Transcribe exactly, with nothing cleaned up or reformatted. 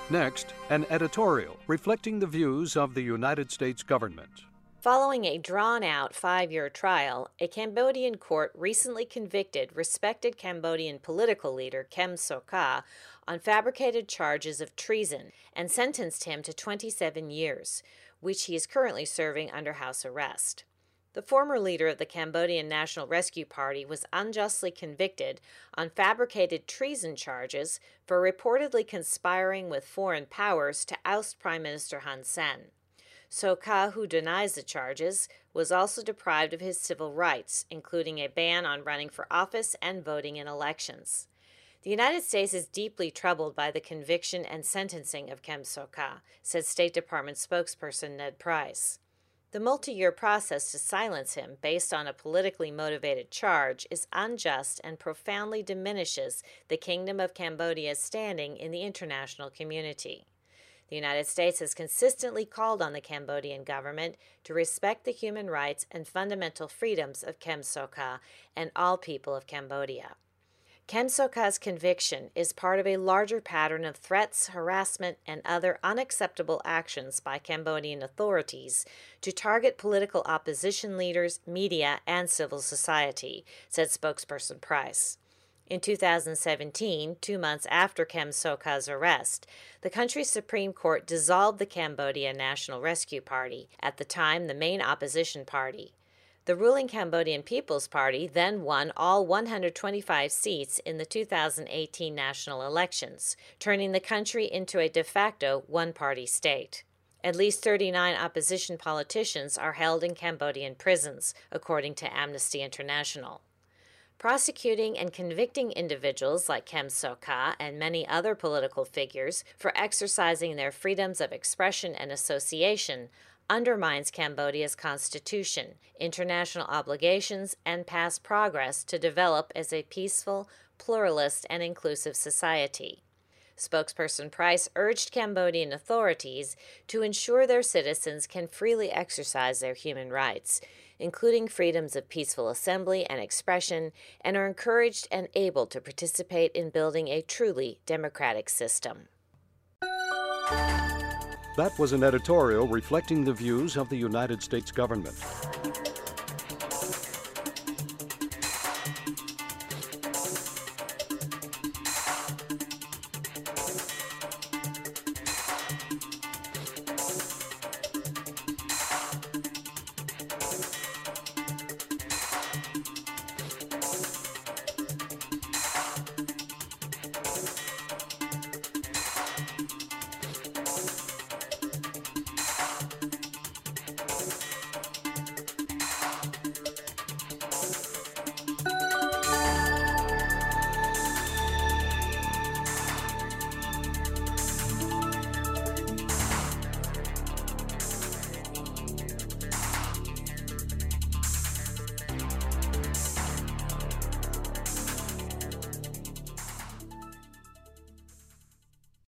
Next, an editorial reflecting the views of the United States government. Following a drawn-out five-year trial, a Cambodian court recently convicted respected Cambodian political leader Kem Sokha on fabricated charges of treason and sentenced him to twenty-seven years, which he is currently serving under house arrest. The former leader of the Cambodian National Rescue Party was unjustly convicted on fabricated treason charges for reportedly conspiring with foreign powers to oust Prime Minister Hun Sen. Sokha, who denies the charges, was also deprived of his civil rights, including a ban on running for office and voting in elections. The United States is deeply troubled by the conviction and sentencing of Kem Sokha, said State Department spokesperson Ned Price. The multi-year process to silence him based on a politically motivated charge is unjust and profoundly diminishes the Kingdom of Cambodia's standing in the international community. The United States has consistently called on the Cambodian government to respect the human rights and fundamental freedoms of Kem Sokha and all people of Cambodia. Kem Sokha's conviction is part of a larger pattern of threats, harassment, and other unacceptable actions by Cambodian authorities to target political opposition leaders, media, and civil society, said spokesperson Price. In two thousand seventeen, two months after Kem Sokha's arrest, the country's Supreme Court dissolved the Cambodia National Rescue Party, at the time the main opposition party. The ruling Cambodian People's Party then won all one hundred twenty-five seats in the two thousand eighteen national elections, turning the country into a de facto one-party state. At least thirty-nine opposition politicians are held in Cambodian prisons, according to Amnesty International. Prosecuting and convicting individuals like Kem Sokha and many other political figures for exercising their freedoms of expression and association undermines Cambodia's constitution, international obligations, and past progress to develop as a peaceful, pluralist, and inclusive society. Spokesperson Price urged Cambodian authorities to ensure their citizens can freely exercise their human rights, including freedoms of peaceful assembly and expression, and are encouraged and able to participate in building a truly democratic system. That was an editorial reflecting the views of the United States government.